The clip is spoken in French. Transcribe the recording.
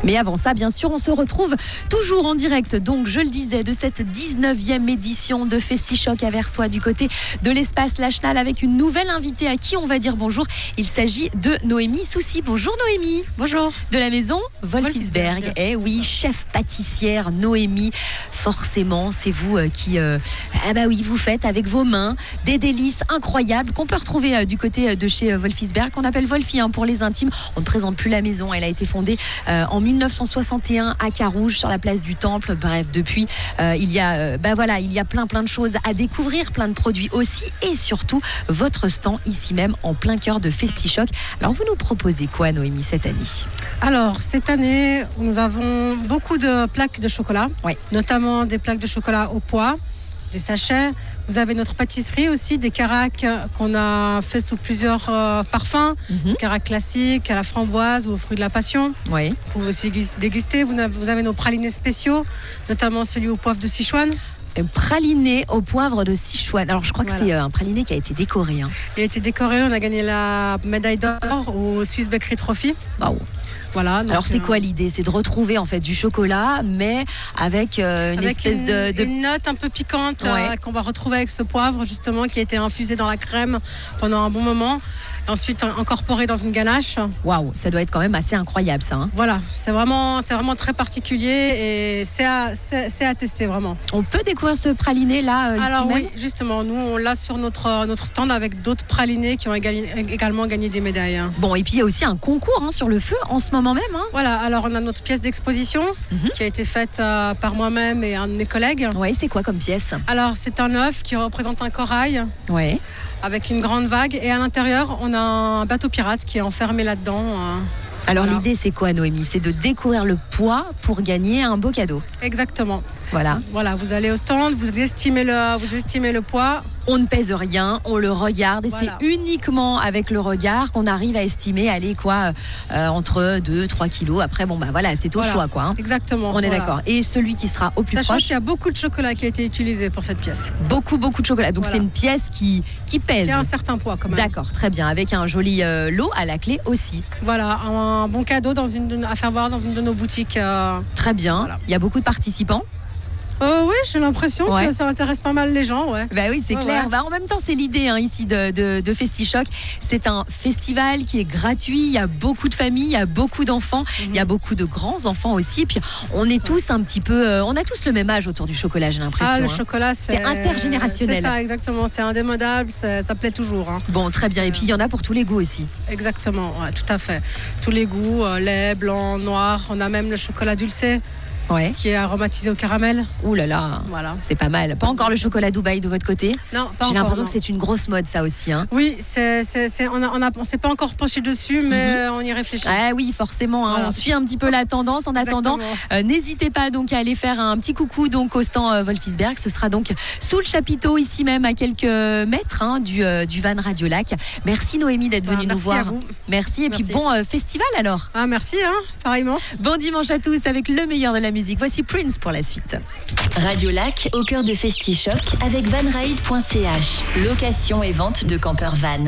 Mais avant ça, bien sûr, on se retrouve toujours en direct. Donc, je le disais, de cette 19e édition de FestiChoc à Versoix du côté de l'espace Lachenal avec une nouvelle invitée à qui on va dire bonjour. Il s'agit de Noémie Soucy. Bonjour Noémie. Bonjour. De la maison Wolfisberg. Eh oui, chef pâtissière Noémie. Forcément, c'est vous qui vous faites avec vos mains des délices incroyables qu'on peut retrouver du côté de chez Wolfisberg, qu'on appelle Wolfie pour les intimes. On ne présente plus la maison. Elle a été fondée en 1961 à Carouge sur la place du Temple. Bref, depuis, il y a plein de choses à découvrir, plein de produits aussi et surtout votre stand ici même en plein cœur de FestiChoc. Alors vous nous proposez quoi Noémie cette année? Alors cette année, nous avons beaucoup de plaques de chocolat, notamment des plaques de chocolat au pois, des sachets. Vous avez notre pâtisserie aussi, des caracs qu'on a fait sous plusieurs parfums, caracs classiques, à la framboise ou aux fruits de la passion. Oui. Pour aussi déguster, vous avez nos pralinés spéciaux, notamment celui au poivre de Sichuan. Un praliné au poivre de Sichuan. Alors je crois que c'est un praliné qui a été décoré. Il a été décoré, on a gagné la médaille d'or au Swiss Bakery Trophy. Wow. Voilà, alors c'est quoi l'idée? C'est de retrouver en fait du chocolat, mais avec une note un peu piquante qu'on va retrouver avec ce poivre justement qui a été infusé dans la crème pendant un bon moment. Ensuite incorporé dans une ganache. Waouh, ça doit être quand même assez incroyable ça. Voilà, c'est vraiment très particulier et c'est à tester vraiment. On peut découvrir ce praliné là alors ici oui, même justement, nous on l'a sur notre stand avec d'autres pralinés qui ont également gagné des médailles. Bon, et puis il y a aussi un concours sur le feu en ce moment même. Voilà, alors on a notre pièce d'exposition qui a été faite par moi-même et un de mes collègues. Ouais, c'est quoi comme pièce? Alors c'est un œuf qui représente un corail. Ouais. Avec une grande vague et à l'intérieur on a un bateau pirate qui est enfermé là-dedans. Alors l'idée c'est quoi Noémie? C'est de découvrir le poids pour gagner un beau cadeau. Exactement. Voilà, vous allez au stand, vous estimez le poids. On ne pèse rien, on le regarde et c'est uniquement avec le regard qu'on arrive à estimer entre 2-3 kilos. Après c'est au choix Exactement. On est d'accord. Et celui qui sera au plus proche. Sachant qu'il y a beaucoup de chocolat qui a été utilisé pour cette pièce. Beaucoup de chocolat. Donc c'est une pièce qui pèse. Qui a un certain poids quand même. D'accord, très bien. Avec un joli lot à la clé aussi. Voilà, un bon cadeau à faire voir dans une de nos boutiques. Très bien. Voilà. Il y a beaucoup de participants. Oui, j'ai l'impression que ça intéresse pas mal les gens. Bah oui, c'est clair. En même temps, c'est l'idée ici de FestiChoc. C'est un festival qui est gratuit. Il y a beaucoup de familles, il y a beaucoup d'enfants, il y a beaucoup de grands enfants aussi. Et puis, on est tous un petit peu... on a tous le même âge autour du chocolat, j'ai l'impression. Le chocolat, c'est intergénérationnel. C'est ça, exactement. C'est indémodable, ça plaît toujours. Bon, très bien. Et puis, il y en a pour tous les goûts aussi. Exactement, tout à fait. Tous les goûts, lait, blanc, noir. On a même le chocolat dulcé. Qui est aromatisé au caramel. Ouh là là, c'est pas mal. Pas encore le chocolat Dubaï de votre côté? Non, pas encore. J'ai l'impression que c'est une grosse mode ça aussi. Oui, on s'est pas encore penché dessus, mais on y réfléchit. Ah oui, forcément. On suit un petit peu la tendance. En attendant, n'hésitez pas donc à aller faire un petit coucou donc au stand Wolfisberg. Ce sera donc sous le chapiteau ici même à quelques mètres du van Radio Lac. Merci Noémie d'être venue nous voir. Merci à vous. Merci et puis bon festival alors. Merci, pareillement. Bon dimanche à tous avec le meilleur de la musique. Voici Prince pour la suite. Radio Lac, au cœur de FestiChoc avec vanride.ch. Location et vente de campeurs van.